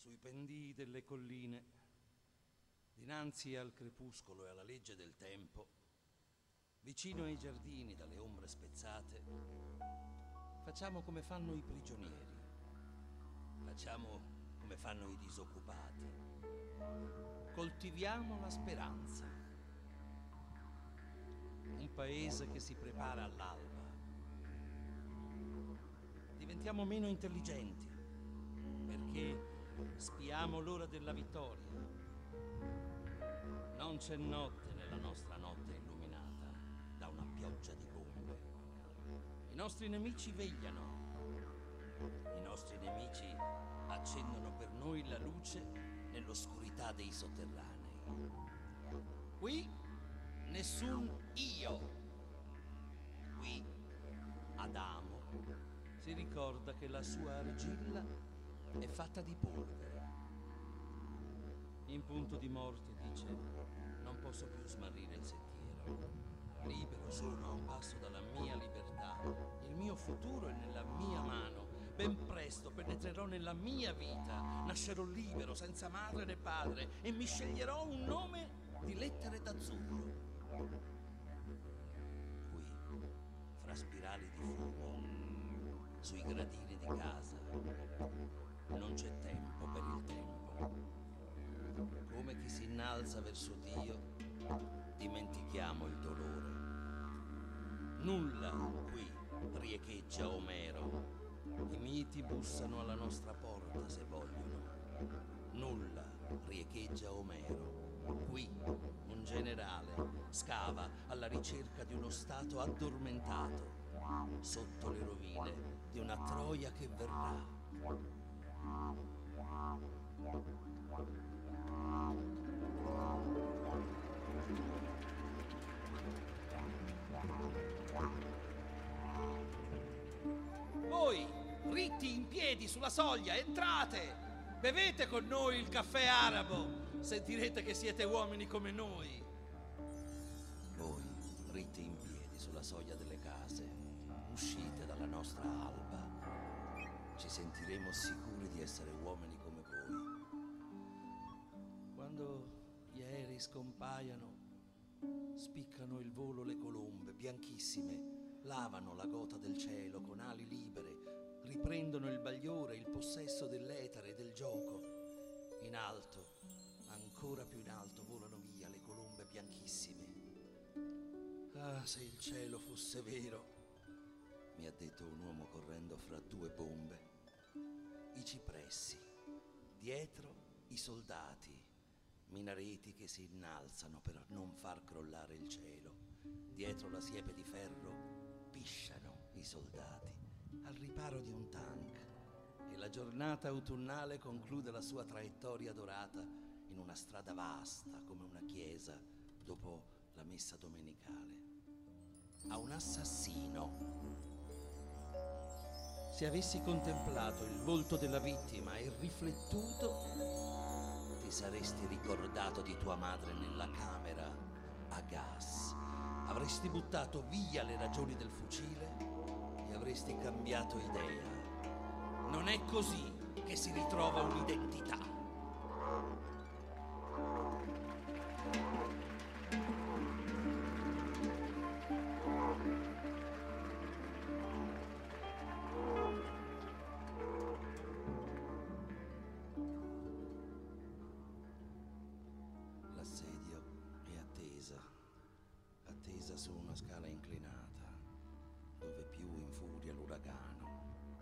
sui pendii delle colline, dinanzi al crepuscolo e alla legge del tempo, vicino ai giardini dalle ombre spezzate, facciamo come fanno i prigionieri, facciamo come fanno i disoccupati, coltiviamo la speranza. Un paese che si prepara all'alba. Diventiamo meno intelligenti perché spiamo l'ora della vittoria. Non c'è notte nella nostra notte illuminata da una pioggia di bombe. I nostri nemici vegliano. I nostri nemici accendono per noi la luce nell'oscurità dei sotterranei. Qui nessun io. Qui Adamo si ricorda che la sua argilla è fatta di polvere. In punto di morte dice: non posso più smarrire il sentiero. Libero sono a un passo dalla mia libertà. Il mio futuro è nella mia mano. Ben presto penetrerò nella mia vita. Nascerò libero, senza madre né padre, e mi sceglierò un nome di lettere d'azzurro. Qui, fra spirali di fumo, sui gradini di casa, non c'è tempo per il tempo. Come chi si innalza verso Dio, dimentichiamo il dolore. Nulla qui riecheggia Omero. I miti bussano alla nostra porta se vogliono. Nulla riecheggia Omero. Qui un generale scava alla ricerca di uno stato addormentato sotto le rovine di una Troia che verrà. Voi, ritti in piedi sulla soglia, entrate! Bevete con noi il caffè arabo! Sentirete che siete uomini come noi. Voi, ritti in piedi sulla soglia delle case, uscite dalla nostra alba. Ci sentiremo sicuri di essere uomini come voi. Quando gli aerei scompaiano, spiccano il volo le colombe bianchissime, lavano la gota del cielo con ali libere, riprendono il bagliore, il possesso dell'etere e del gioco. In alto, ancora più in alto, volano via le colombe bianchissime. Ah, se il cielo fosse vero, mi ha detto un uomo correndo fra due bombe. I cipressi, dietro i soldati, minareti che si innalzano per non far crollare il cielo. Dietro la siepe di ferro pisciano i soldati al riparo di un tank. E la giornata autunnale conclude la sua traiettoria dorata in una strada vasta come una chiesa dopo la messa domenicale. A un assassino. Se avessi contemplato il volto della vittima e riflettuto, ti saresti ricordato di tua madre nella camera a gas. Avresti buttato via le ragioni del fucile e avresti cambiato idea. Non è così che si ritrova un'identità. L'assedio è attesa su una scala inclinata, dove più infuria l'uragano.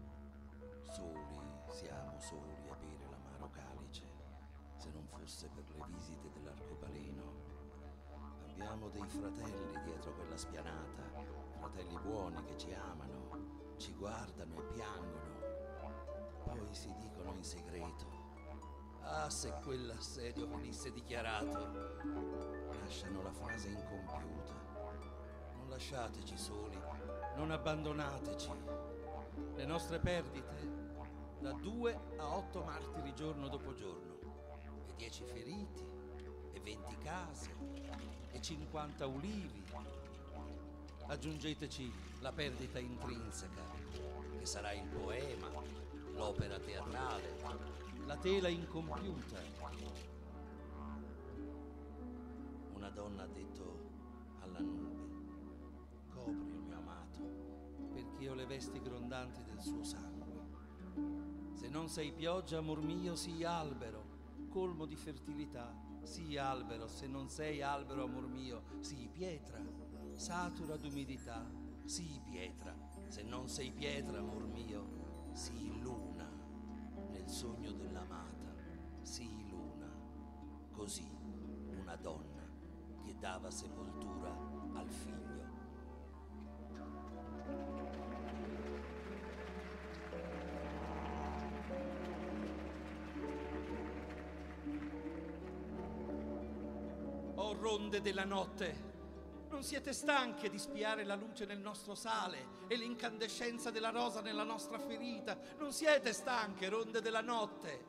Siamo soli a bere l'amaro calice, se non fosse per le visite dell'arcobaleno. Abbiamo dei fratelli dietro quella spianata, fratelli buoni che ci amano, ci guardano e piangono. Poi si dicono in segreto: ah, se quell'assedio venisse dichiarato! Lasciano la frase incompiuta. Non lasciateci soli, non abbandonateci. Le nostre perdite, da 2 a 8 martiri giorno dopo giorno, e 10 feriti, e 20 case, e 50 ulivi. Aggiungeteci la perdita intrinseca, che sarà il poema, l'opera teatrale, la tela incompiuta. Una donna ha detto alla nube: copri il mio amato, perché ho le vesti grondanti del suo sangue. Se non sei pioggia, amor mio, sii albero, colmo di fertilità. Sii albero, se non sei albero, amor mio, sii pietra, satura d'umidità. Sii pietra, se non sei pietra, amor mio, sii luna, nel sogno dell'amata. Sii luna. Così una donna che dava sepoltura al figlio. Oh ronde della notte, non siete stanche di spiare la luce nel nostro sale e l'incandescenza della rosa nella nostra ferita? Non siete stanche, ronde della notte?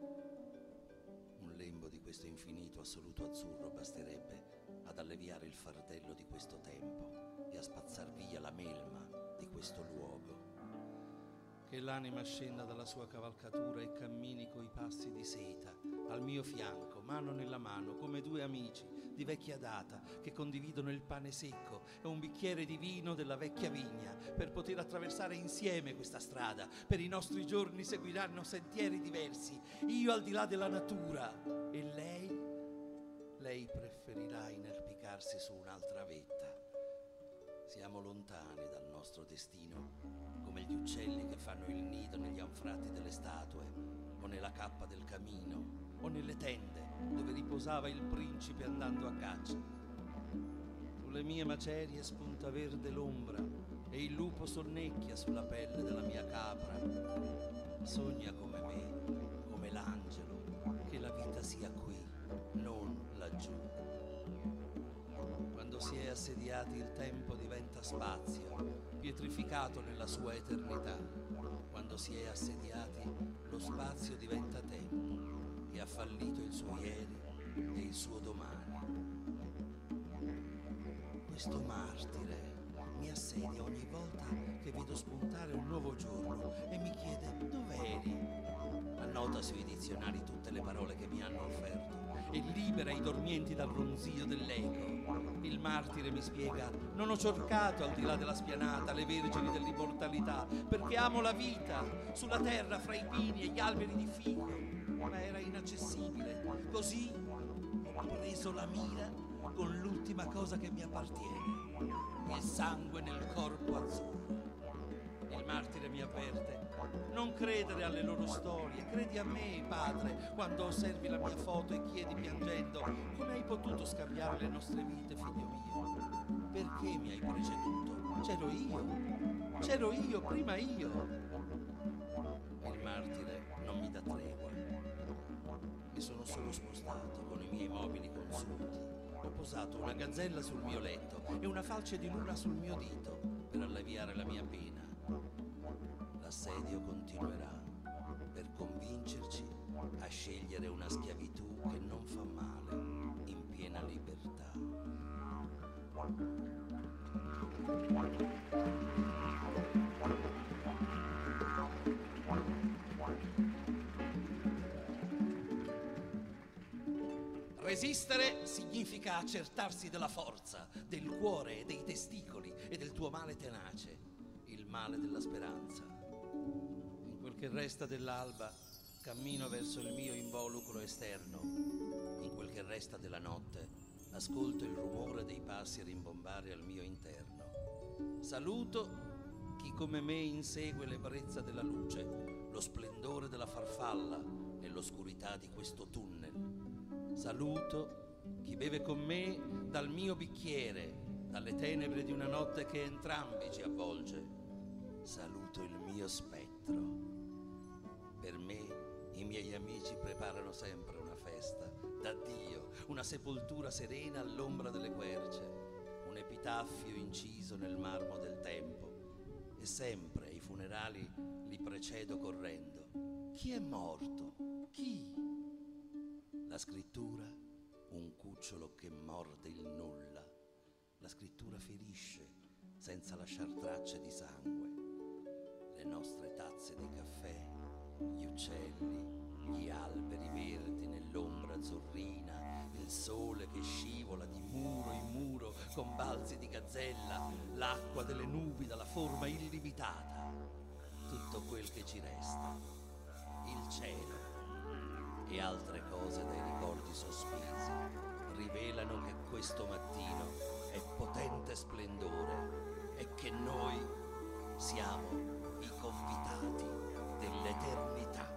Un lembo di questo infinito assoluto azzurro basterebbe ad alleviare il fardello di questo tempo e a spazzar via la melma di questo luogo. Che l'anima scenda dalla sua cavalcatura e cammini coi passi di seta al mio fianco, mano nella mano, come due amici di vecchia data che condividono il pane secco e un bicchiere di vino della vecchia vigna per poter attraversare insieme questa strada. Per i nostri giorni seguiranno sentieri diversi, io al di là della natura e lei preferirà inerpicarsi su un'altra vetta. Siamo lontani dal nostro destino, come gli uccelli che fanno il nido negli anfratti delle statue, o nella cappa del camino, o nelle tende dove riposava il principe andando a caccia. Sulle mie macerie spunta verde l'ombra e il lupo sonnecchia sulla pelle della mia capra. Sogna come me, come l'angelo, che la vita sia qui, non laggiù. Quando si è assediati il tempo diventa spazio, pietrificato nella sua eternità. Quando si è assediati lo spazio diventa tempo, che ha fallito il suo ieri e il suo domani. Questo martire mi assedia ogni volta che vedo spuntare un nuovo giorno e mi chiede: dov'eri? Annota sui dizionari tutte le parole che mi hanno offerto e libera i dormienti dal ronzio dell'eco. Il martire mi spiega: non ho cercato al di là della spianata le vergini dell'immortalità, perché amo la vita sulla terra fra i pini e gli alberi di fico, ma era inaccessibile. Così ho preso la mira con l'ultima cosa che mi appartiene, il sangue nel corpo azzurro. Il martire mi avverte: non credere alle loro storie, credi a me, padre, quando osservi la mia foto e chiedi piangendo: come hai potuto scambiare le nostre vite, figlio mio? Perché mi hai preceduto? C'ero io, prima io. Il martire non mi dà tregua. Mi sono solo spostato con i miei mobili consunti. Ho posato una gazzella sul mio letto e una falce di luna sul mio dito per alleviare la mia pena. L'assedio continuerà per convincerci a scegliere una schiavitù che non fa male, in piena libertà. Resistere significa accertarsi della forza, del cuore e dei testicoli e del tuo male tenace, il male della speranza. In quel che resta dell'alba cammino verso il mio involucro esterno. In quel che resta della notte ascolto il rumore dei passi rimbombare al mio interno. Saluto chi come me insegue l'ebbrezza della luce, lo splendore della farfalla nell'oscurità di questo tunnel. Saluto chi beve con me dal mio bicchiere, dalle tenebre di una notte che entrambi ci avvolge. Saluto il mio spettro. Per me i miei amici preparano sempre una festa d'addio, una sepoltura serena all'ombra delle querce, un epitaffio inciso nel marmo del tempo, e sempre ai funerali li precedo correndo. Chi è morto? Chi? La scrittura, un cucciolo che morde il nulla. La scrittura ferisce senza lasciar tracce di sangue. Le nostre tazze di caffè, gli uccelli, gli alberi, azzurrina, il sole che scivola di muro in muro con balzi di gazzella, l'acqua delle nubi dalla forma illimitata, tutto quel che ci resta, il cielo e altre cose dai ricordi sospesi rivelano che questo mattino è potente splendore e che noi siamo i convitati dell'eternità.